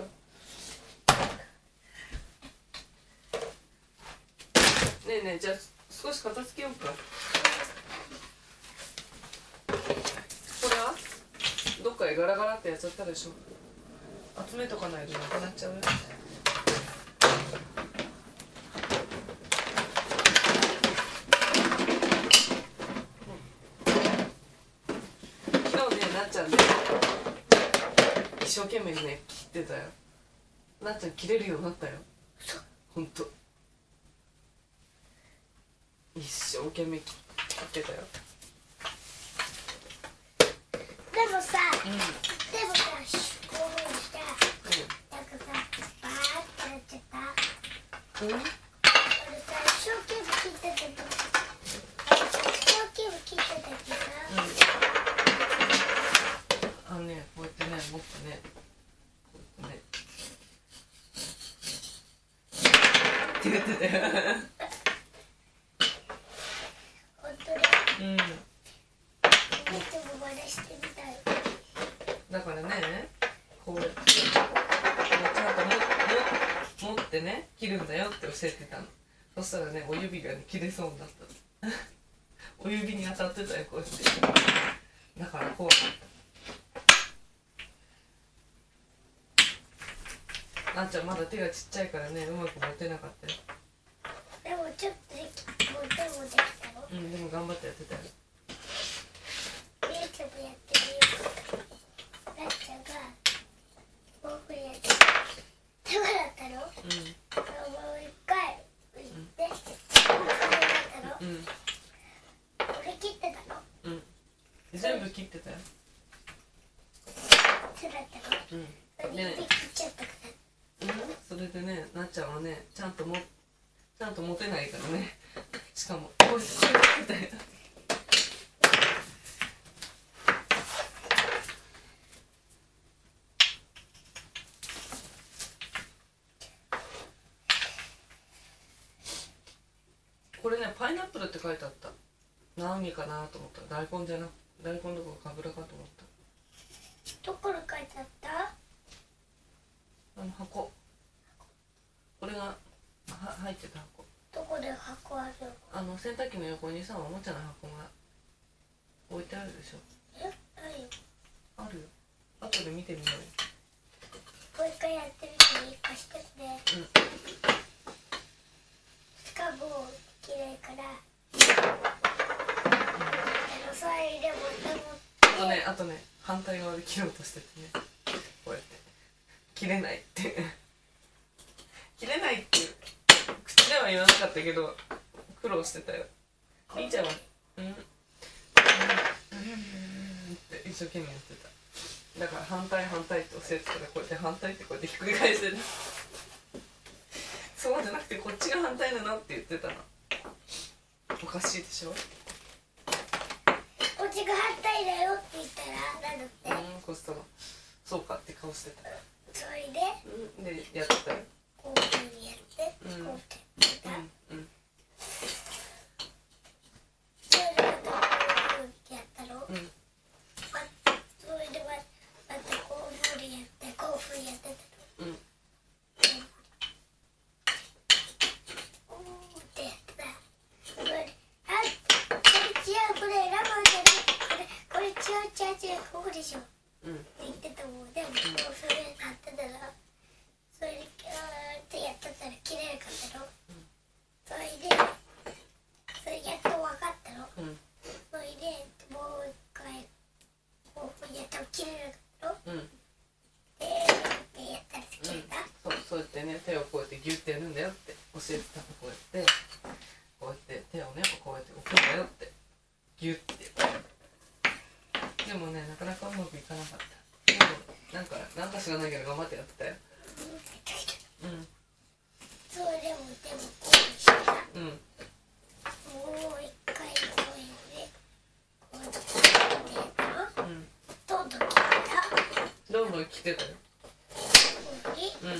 ねえねえ、じゃあ少し片付けようか。これはどっかへガラガラってやっちゃったでしょ。集めとかないとなくなっちゃうよ。昨日ね、なっちゃんね一生懸命ね切ってたよ。なっちゃん切れるようになったよ。ほんと一生懸命切ってたよ。 でもさ、 うん、 でもさ、こういうしたなんかさ、バーってなっちゃった。 うん、うん、 俺さ、一生懸命切ってたけど、一生懸命切ってたけどさ、 あのね、こうやってね、もっとね、こうやってねって言ってたよ。 本当にうん、 いつも真似してみたい。 だからね、こうこうちゃんともも持ってね切るんだよって教えてたの。そしたらね、お指がね切れそうになったお指に当たってたよ、こうやって。だからこうなっちゃんまだ手がちっちゃいからね、うまく持てなかったよ。 でもちょっとでき、もうでもできたの。 うん、でも頑張ってやってたよ。 姉ちゃんもやってみよう。なっちゃんが僕やって手がだったの。 うん、 もう一回言って手がだったの。 うん、 俺切ってたの。 うん、全部切ってたよ。 手だったの。 うん、 それでね指切っちゃったから。 うん、それでね、なっちゃんはね、ちゃんともちゃんと持てないからね。しかもこうしてやってたよ。これね、パイナップルって書いてあった。何かなと思ったら大根じゃなく、大根どころかかぶらかと思った。 どこに書いてあった？ あの箱、これがは入ってた箱。 どこで箱あるの？ あの洗濯機の横にさ、おもちゃの箱が置いてあるでしょ。 え、ないよ。 あるよ。後で見てみようよ。 もう一回やってみていい？貸してね。 うん、 しかも綺麗から。あのそれでもでもあとね、あとね、反対側で切ろうとしててね、こうやって切れないって切れないって口では言わなかったけど苦労してたよ。みーちゃんはうんうんうんって一生懸命やってた。だから反対反対って教えてたら、こうやって反対ってこうやってひっくり返してるそうじゃなくてこっちが反対だなって言ってたの。おかしいでしょ。 こっちが反対だよって言ったらなんだって。 うん、こうしたらそうかって顔してた。 それでうん、でやってたよ。 こういうふうにやって、 うん、 こうってやった。 うんうん、 それでまたこういうふうにやったの。 うん、 まそれでままたこういうふうにやってこういうふうにやってたの。 うん、 おーってやってた。これあ、これ違う、これラマンじゃない、これこれ違う違う違う、ここでしょってうん、 言ってたもん。でもこうそれ買ってたら、それでキャーってやってたら切れなかったの。それでそれやっと分かったの。 うん、 それでもう一回こうやったら切れなかったの。 うん、 でってやったら切れた。 そう、そうやってね、手をこうやってギュッてやるんだよって教えてたの。こうやってこうやって手をね、こうやって置くんだよってギュッて。でもね、なかなかうまくいかなかった。でもなんかなんか知らないけど頑張ってやってたよ。うん、 それでもでもこうしたらうん、 もう一回こういうね、こうやってやったの。 うん、 どんどん切ったどんどん来てたよ。 こういうふうに。 うん、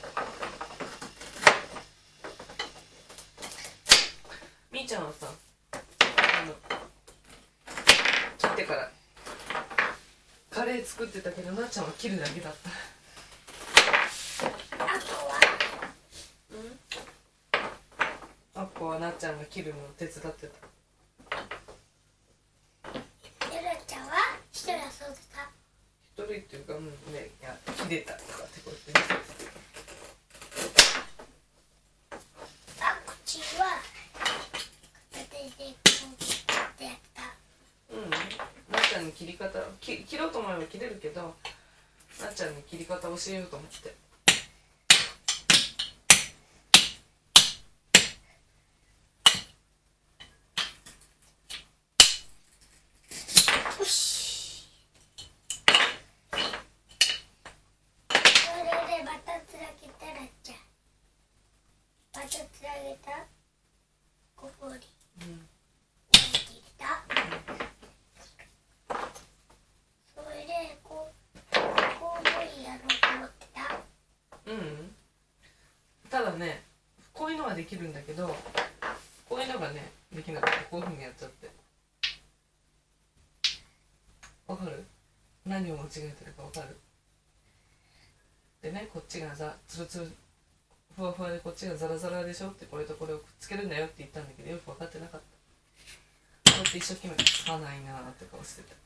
みーちゃんはさ、あの切ってからカレー作ってたけど、なっちゃんは切るだけだった。 子はなっちゃんが切るのを手伝ってた。 ゆらちゃんは一人遊んでた。 一人っていうか、もうね、いや切れたとかってこうやって見せてた。あ、こっちは片手でこうやってやった。 うん、なっちゃんに切り方き切ろうと思えば切れるけど、なっちゃんに切り方教えようと思って。 よし。それでまたつなげたらじゃん。またつなげた。ここに。 うん入れた。それでこうこういうやろうと思ってた。 うん、ただね、こういうのはできるんだけど、こういうのがねできなかった。こういうふうにやっちゃって。わかる？何を間違えてるかわかる？でね、こっちがさつるつるふわふわでこっちがザラザラでしょって、これとこれをくっつけるんだよって言ったんだけど、よく分かってなかった。こうやって一生懸命つかないなーって顔してた。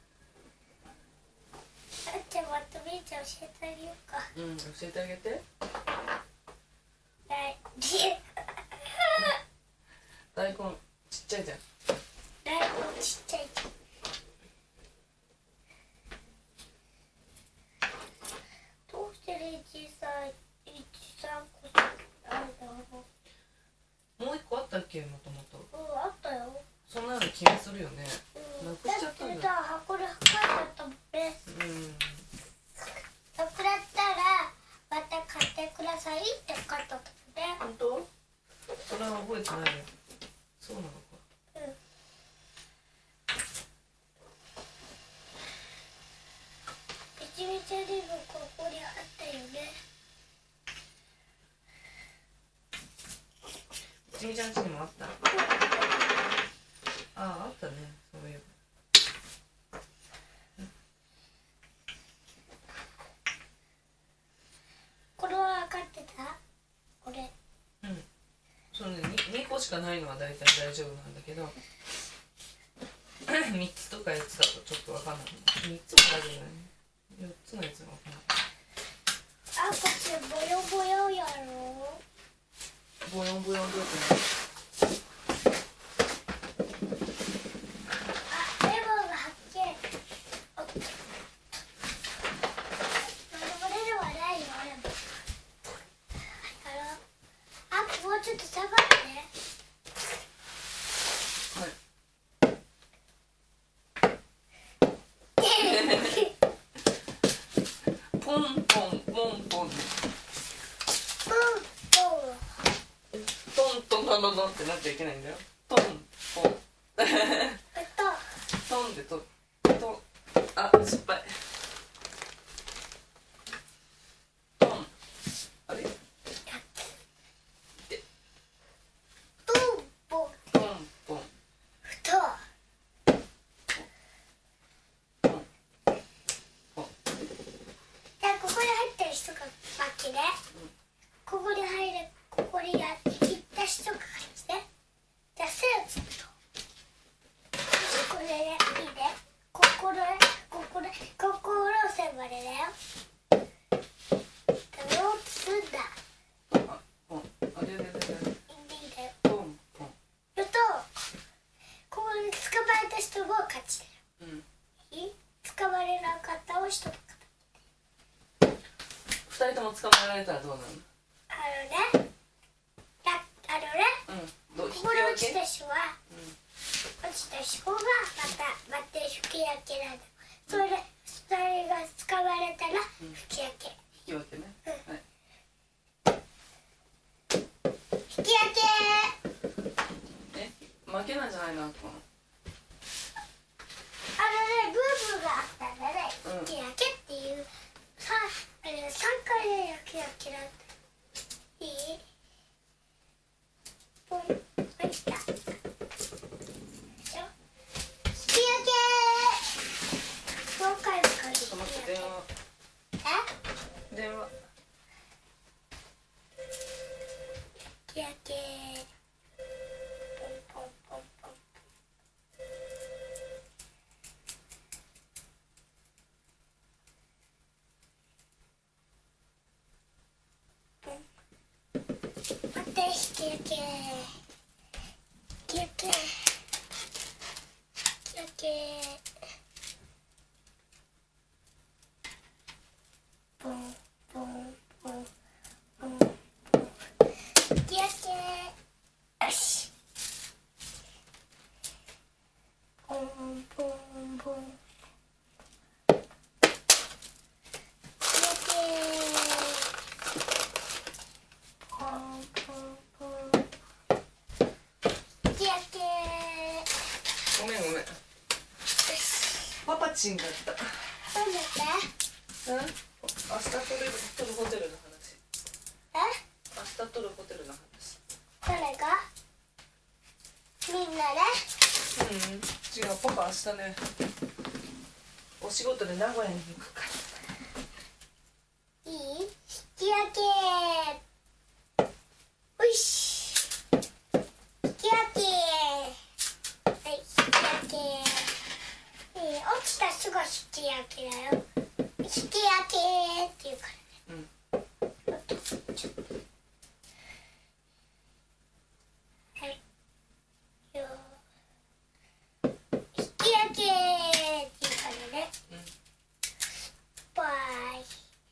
あっちゃんまたみーちゃん教えてあげようか。 うん、教えてあげて。 はい。 大根ちっちゃいじゃん。 大根ちっちゃいじゃん。どうしてレジさんいち、さんこあるだろう。 もう一個あったっけ、もともと。 うん、あったよ。 そんなの気がするよね。 うん、 なくしちゃったんだ。 だってさ、箱で書いてあったもんね。 うん。 なくなったらまた買ってくださいって書いてあったもんね。 本当？それは覚えてないよ。そうなのか。 うん。めちゃめちゃリボンここにあったよね。 ちみちゃん家にもあった。ああ、あったね、そういえば。 これは分かってた？これ。 うん。そのね、にこしかないのは大体大丈夫なんだけど、みっつとかよっつだとちょっと分かんない。みっつも大丈夫だよね。よっつのやつが分かんない。 あ、こっちボヨボヨやろ。 ボヨンボヨンってやあ、レモンが発見。おっと。これではないよ、レモン。あ、もうちょっと下がってね。 ポンポンポンポン。トントントントントンってなっちゃいけないんだよ。トンポン。トンでとトン。あ、失敗。トン。あれ？ ポンポン。 トンポン。 ふと。 ポンポン。 じゃあここに入ってる人が負けね。ここに入る、ここにやって切った人が勝ちね。じゃあせーのつくと。これでいいね。ここで、ここで、ここの線までだよ。食べようとすんだ。 あ、ポン。あれれれれ。 いいんだよ。 ポンポン。 言うと、ここに捕まえた人も勝ちだよ。 うん。 いい？捕まれなかった人も勝ち。 二人とも捕まえられたらどうなるの？ あのね。だ、あのね。 うん。どう、 ここで落ちた人は、 うん。 落ちた人がまたまた引き分けなんだ。それでそれが使われたら引き分け。 引き分けね。 うんはい。 引き分け。 え、負けなんじゃないの？あんたの。 あのね、ブーブーがあったんだね。 うん引き分けっていうさ、あれ三回で引き分けなんだ。いい？ポン、入った。引き分け。 き焼けき焼けき焼けボンボンボンボンボンき焼けよしボンボンボンごめんごめん。パパチンだった。 なんだってうん？明日撮る撮るホテルの話。 え？ 明日撮るホテルの話。 誰が？みんなで？ うん。違う、パパ明日ね、お仕事で名古屋に行くから。 いい？引き焼けおいし引き焼けはい、引き焼けいい起きたらすぐ引き焼けだよ引き焼けって言うからねうんはいよ引き焼けって言うからねうんバイ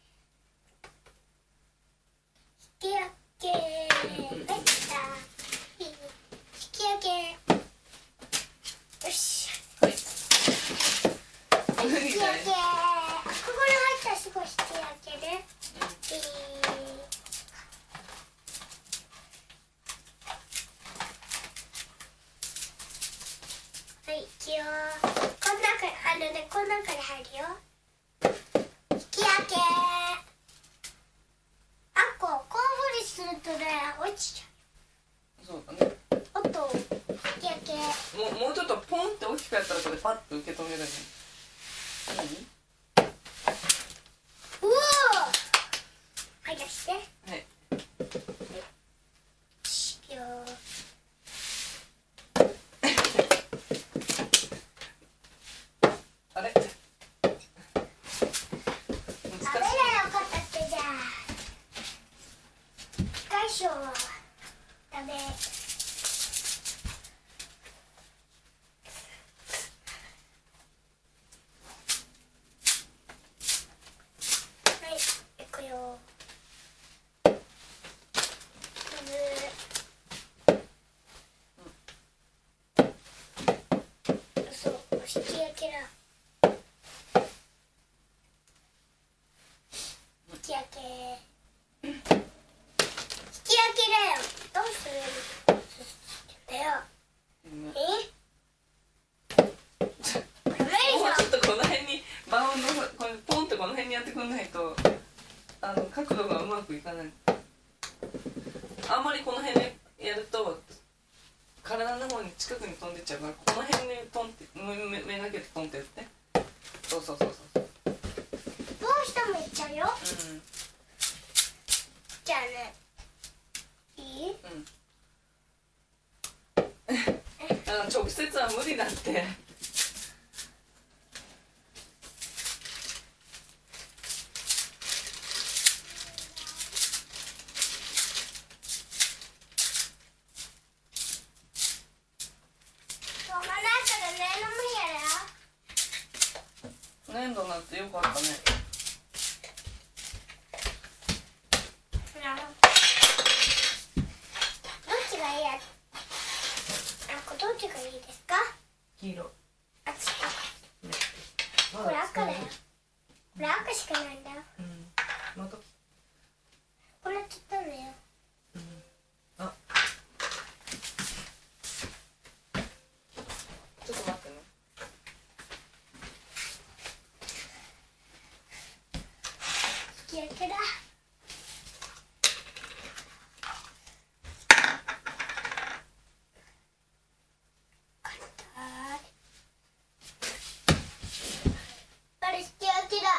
引き焼けできた引き焼けよしはい引き焼けここに入ったらすごい引き焼けねうんいいはい一応この中にあのねこの中に入るよ引き焼けあっここういうふうにするとね落ちちゃそうだね。 うおっと引き焼けもうもうちょっとポンって大きくやったらこれパッと受け止めるね。いい？ うおーはい出してはいしよあれ？難しい。 食べればよかったってじゃあ大将は食べはいいくよまずそう引き焼けだ引き焼け引き焼けだよどうするだようんえダメでしもうちょっとこの辺にバウンドがこれポンってこの辺にやってくんないとあの角度がうまくいかない。あんまりこの辺でやると体の方に近くに飛んでっちゃうからこの辺にトンって目目がけてトンってやってそうそうそうそうょどうしてもいっちゃうようんじゃあねいいうんあの直接は無理だってしょうがないからね飲むや粘土なんてよかったね。 ろどっちがいいやあこれどっちがいいですか黄色あっちかこれ赤だよこれ赤しかないんだようんまたこれちょっとだよあちょっと待ってね引き焼けだあれ引き焼けだ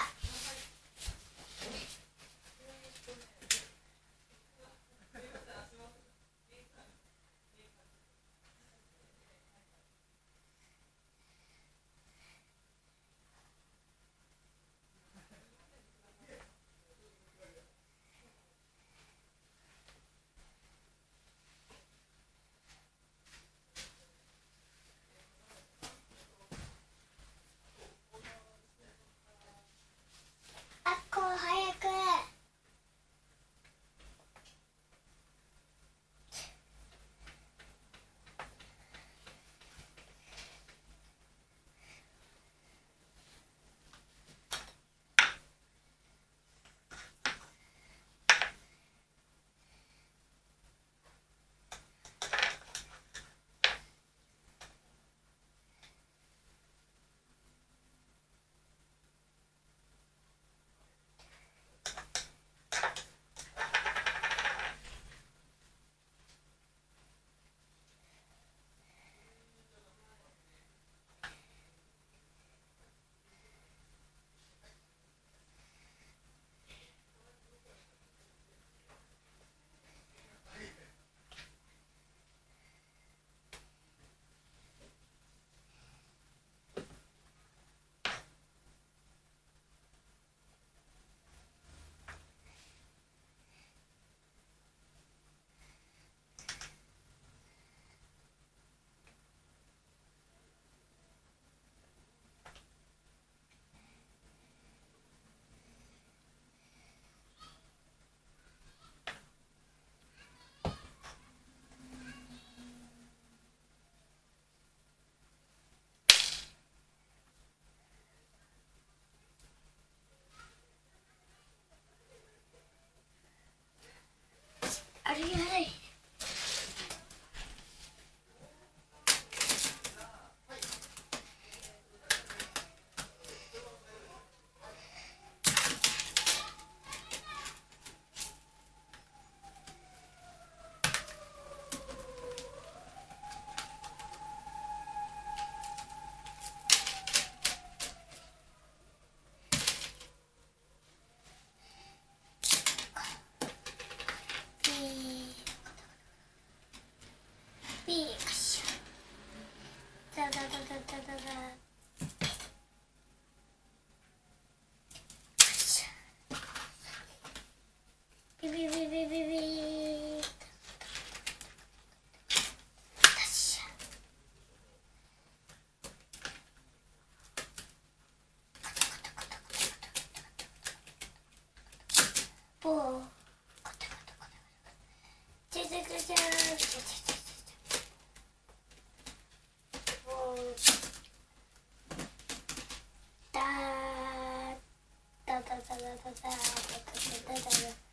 タタタタタタタタ